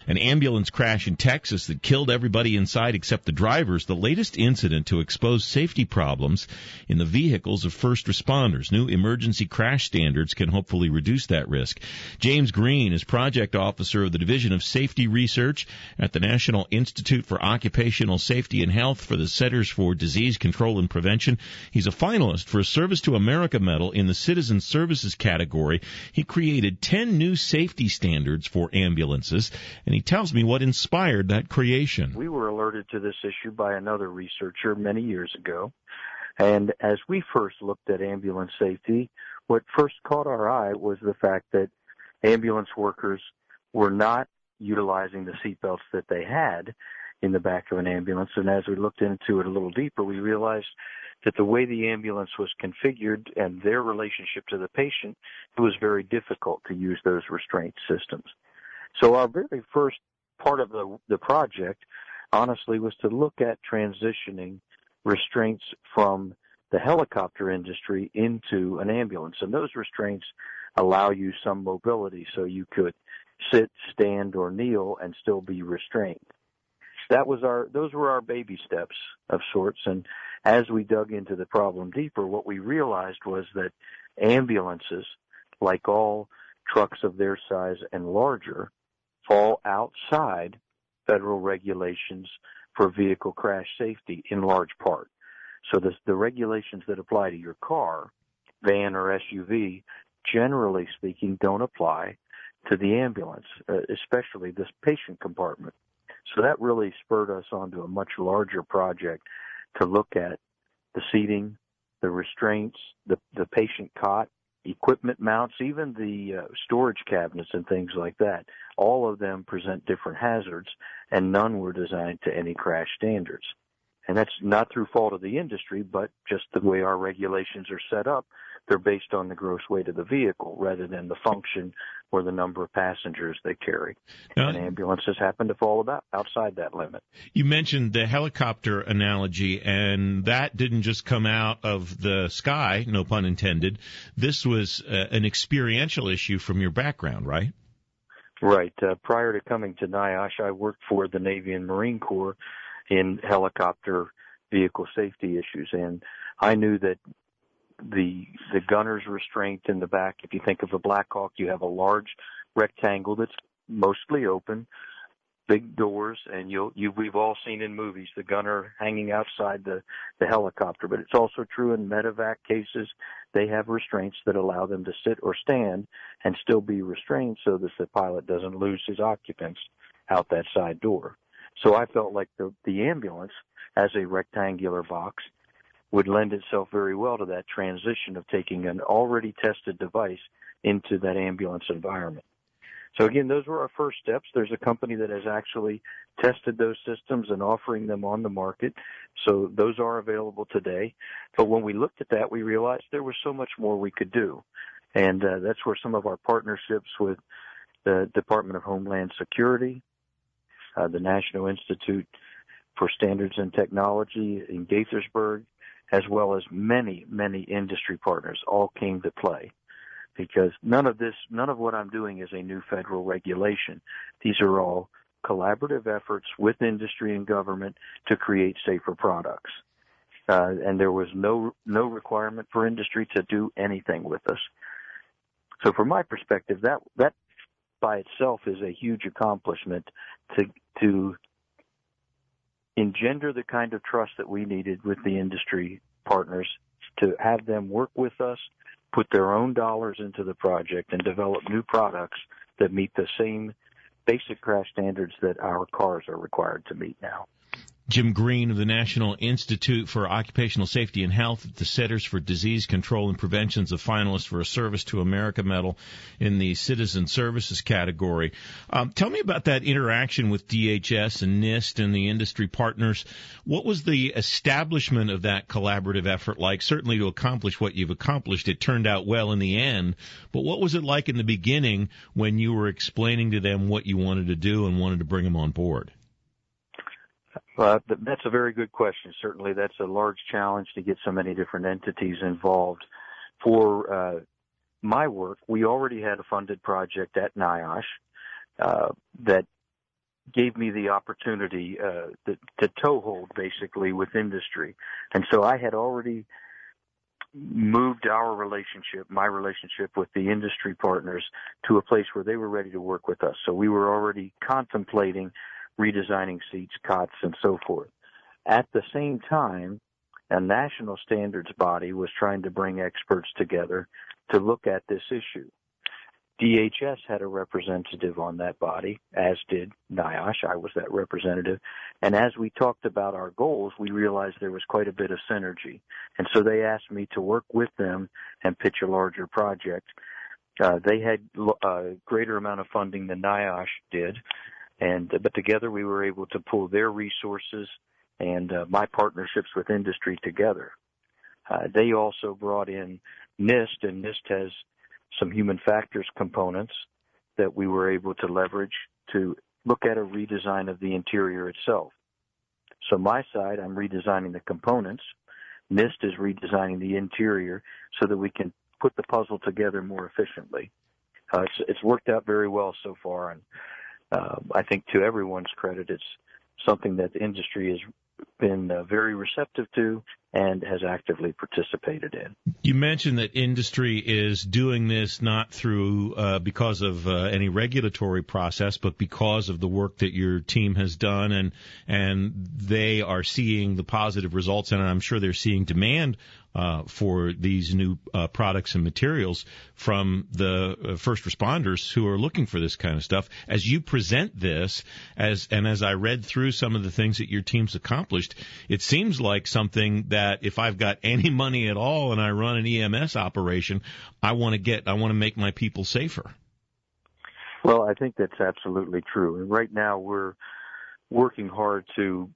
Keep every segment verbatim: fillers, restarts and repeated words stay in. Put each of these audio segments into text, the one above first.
An ambulance crash in Texas that killed everybody inside except the drivers, the latest incident to expose safety problems in the vehicles of first responders. New emergency crash standards can hopefully reduce that risk. James Green is project officer of the Division of Safety Research at the National Institute for Occupational Safety and Health for the Centers for Disease Control and Prevention. He's a finalist for a Service to America Medal in the Citizen Services category. He created ten new safety standards for ambulances, and he tells me what inspired that creation. We were alerted to this issue by another researcher many years ago, and as we first looked at ambulance safety, what first caught our eye was the fact that ambulance workers were not utilizing the seatbelts that they had in the back of an ambulance. And as we looked into it a little deeper, we realized that the way the ambulance was configured and their relationship to the patient, it was very difficult to use those restraint systems. So our very first part of the, the project, honestly, was to look at transitioning restraints from the helicopter industry into an ambulance. And those restraints allow you some mobility, so you could sit, stand, or kneel and still be restrained. That was our, those were our baby steps of sorts. And as we dug into the problem deeper, what we realized was that ambulances, like all trucks of their size and larger, fall outside federal regulations for vehicle crash safety in large part. So the, the regulations that apply to your car, van, or S U V, generally speaking, don't apply to the ambulance, uh, especially this patient compartment. So that really spurred us onto a much larger project to look at the seating, the restraints, the, the patient cot, equipment mounts, even the uh, storage cabinets and things like that. All of them present different hazards, and none were designed to any crash standards. And that's not through fault of the industry, but just the way our regulations are set up. They're based on the gross weight of the vehicle rather than the function or the number of passengers they carry. Now, and ambulances happen to fall about outside that limit. You mentioned the helicopter analogy, and that didn't just come out of the sky, no pun intended. This was uh, an experiential issue from your background, right? Right. Uh, prior to coming to NIOSH, I worked for the Navy and Marine Corps in helicopter vehicle safety issues, and I knew that the the gunner's restraint in the back, if you think of a Black Hawk, you have a large rectangle that's mostly open, big doors, and you'll you we've all seen in movies the gunner hanging outside the the helicopter. But it's also true in medevac cases. They have restraints that allow them to sit or stand and still be restrained so that the pilot doesn't lose his occupants out that side door. So I felt like the the ambulance, as a rectangular box, would lend itself very well to that transition of taking an already tested device into that ambulance environment. So again, those were our first steps. There's a company that has actually tested those systems and offering them on the market. So those are available today. But when we looked at that, we realized there was so much more we could do. And uh, that's where some of our partnerships with the Department of Homeland Security, uh, the National Institute for Standards and Technology in Gaithersburg, as well as many, many industry partners all came to play. Because none of this, none of what I'm doing is a new federal regulation. These are all collaborative efforts with industry and government to create safer products. Uh, and there was no, no requirement for industry to do anything with us. So from my perspective, that, that by itself is a huge accomplishment to, to engender the kind of trust that we needed with the industry partners, to have them work with us, put their own dollars into the project, and develop new products that meet the same basic crash standards that our cars are required to meet now. Jim Green of the National Institute for Occupational Safety and Health at the Centers for Disease Control and Prevention is a finalist for a Service to America Medal in the Citizen Services category. Um, tell me about that interaction with D H S and NIST and the industry partners. What was the establishment of that collaborative effort like? Certainly to accomplish what you've accomplished, it turned out well in the end. But what was it like in the beginning when you were explaining to them what you wanted to do and wanted to bring them on board? Uh, that's a very good question. Certainly that's a large challenge to get so many different entities involved. For uh, my work, we already had a funded project at NIOSH uh, that gave me the opportunity uh, to, to toehold, basically, with industry. And so I had already moved our relationship, my relationship with the industry partners, to a place where they were ready to work with us. So we were already contemplating redesigning seats, cots, and so forth. At the same time, a national standards body was trying to bring experts together to look at this issue. D H S had a representative on that body, as did NIOSH. I was that representative. And as we talked about our goals, we realized there was quite a bit of synergy. And so they asked me to work with them and pitch a larger project. Uh, they had a greater amount of funding than NIOSH did, and but together we were able to pull their resources and uh, my partnerships with industry together. Uh, they also brought in NIST, and NIST has some human factors components that we were able to leverage to look at a redesign of the interior itself. So my side, I'm redesigning the components. NIST is redesigning the interior so that we can put the puzzle together more efficiently. Uh, it's, it's worked out very well so far, and uh, I think to everyone's credit, it's something that the industry has been uh, very receptive to and has actively participated in. You mentioned that industry is doing this not through uh, because of uh, any regulatory process, but because of the work that your team has done, and and they are seeing the positive results, and I'm sure they're seeing demand uh, for these new uh, products and materials from the uh, first responders who are looking for this kind of stuff. As you present this, as and as I read through some of the things that your team's accomplished, it seems like something that if I've got any money at all and I run an E M S operation, I want to get, I want to make my people safer. Well, I think that's absolutely true. And right now we're working hard to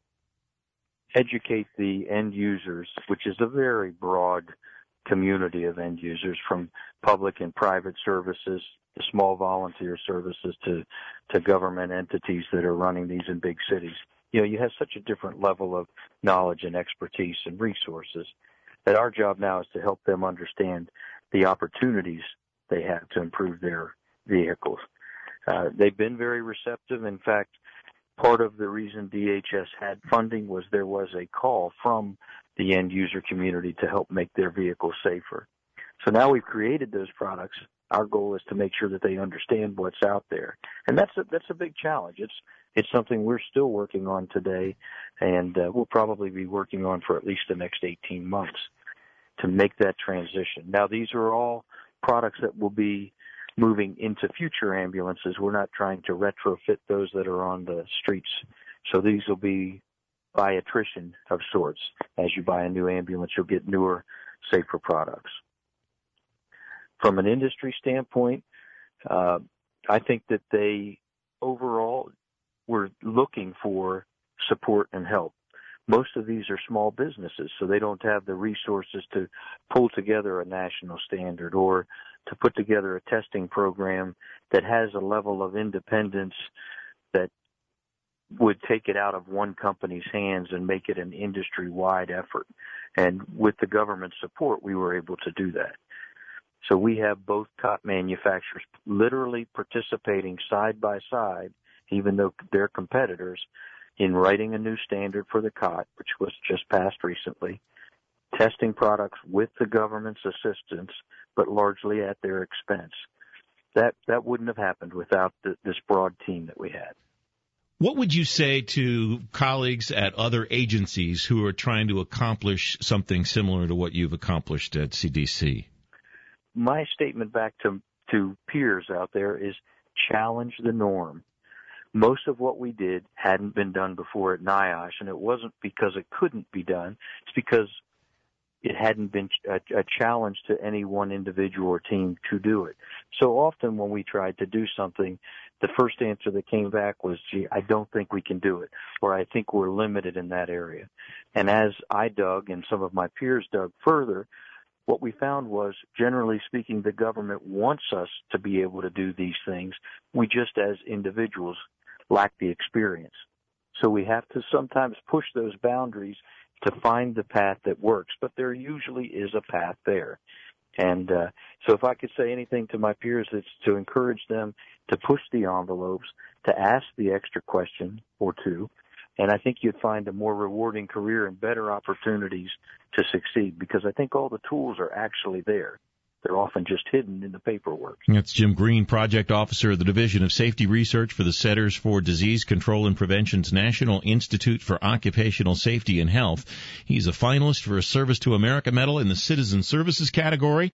educate the end users, which is a very broad community of end users, from public and private services to small volunteer services to, to government entities that are running these in big cities. You know, you have such a different level of knowledge and expertise and resources that our job now is to help them understand the opportunities they have to improve their vehicles. Uh, they've been very receptive. In fact, part of the reason D H S had funding was there was a call from the end user community to help make their vehicles safer. So now we've created those products. Our goal is to make sure that they understand what's out there. And that's a, that's a big challenge. It's, it's something we're still working on today, and uh, we'll probably be working on for at least the next eighteen months to make that transition. Now, these are all products that will be moving into future ambulances. We're not trying to retrofit those that are on the streets. So these will be by attrition of sorts. As you buy a new ambulance, you'll get newer, safer products. From an industry standpoint, uh, I think that they overall were looking for support and help. Most of these are small businesses, so they don't have the resources to pull together a national standard or to put together a testing program that has a level of independence that would take it out of one company's hands and make it an industry-wide effort. And with the government support, we were able to do that. So we have both cot manufacturers literally participating side by side, even though they're competitors, in writing a new standard for the cot, which was just passed recently, testing products with the government's assistance, but largely at their expense. That that wouldn't have happened without the, this broad team that we had. What would you say to colleagues at other agencies who are trying to accomplish something similar to what you've accomplished at C D C? My statement back to, to peers out there is challenge the norm. Most of what we did hadn't been done before at NIOSH, and it wasn't because it couldn't be done. It's because it hadn't been a, a challenge to any one individual or team to do it. So often when we tried to do something, the first answer that came back was, gee, I don't think we can do it, or I think we're limited in that area. And as I dug and some of my peers dug further, what we found was, generally speaking, the government wants us to be able to do these things. We just, as individuals, lack the experience. So we have to sometimes push those boundaries to find the path that works, but there usually is a path there. And uh, so if I could say anything to my peers, it's to encourage them to push the envelopes, to ask the extra question or two, and I think you'd find a more rewarding career and better opportunities to succeed, because I think all the tools are actually there. They're often just hidden in the paperwork. That's Jim Green, Project Officer of the Division of Safety Research for the Centers for Disease Control and Prevention's National Institute for Occupational Safety and Health. He's a finalist for a Service to America Medal in the Citizen Services category.